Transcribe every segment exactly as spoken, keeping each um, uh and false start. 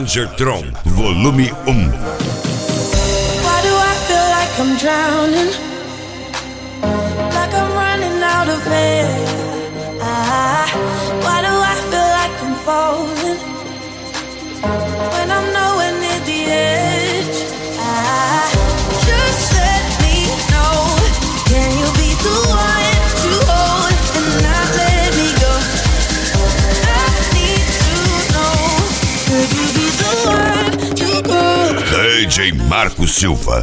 Ranger Tron, volume um. Why do I feel like I'm drowning? Like I'm running out of air. Ah, why do I feel like I'm falling when I'm nowhere near the edge? Ah, just let me know. Can you be the one to hold and not let me go? I need to know. Could you be the one to go? D J Marco Silva.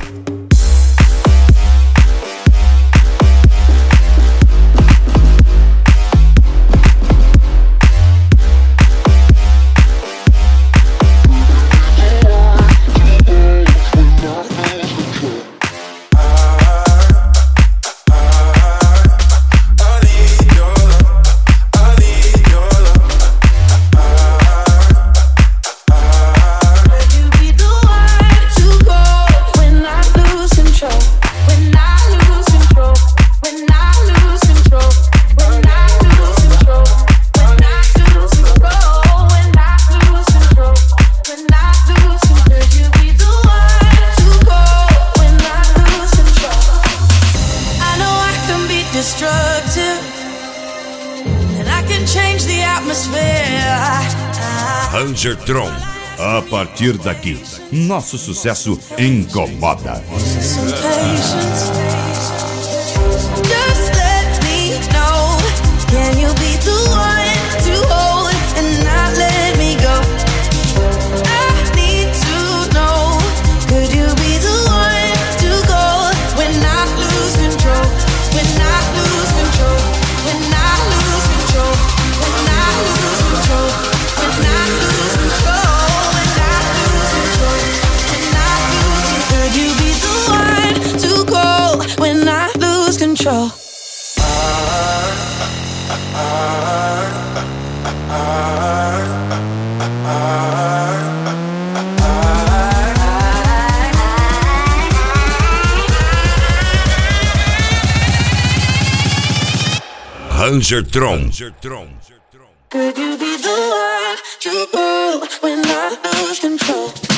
Ranger Tron. A partir daqui, nosso sucesso incomoda. Control. Ranger Tron. Could you be the one to go when I lose control?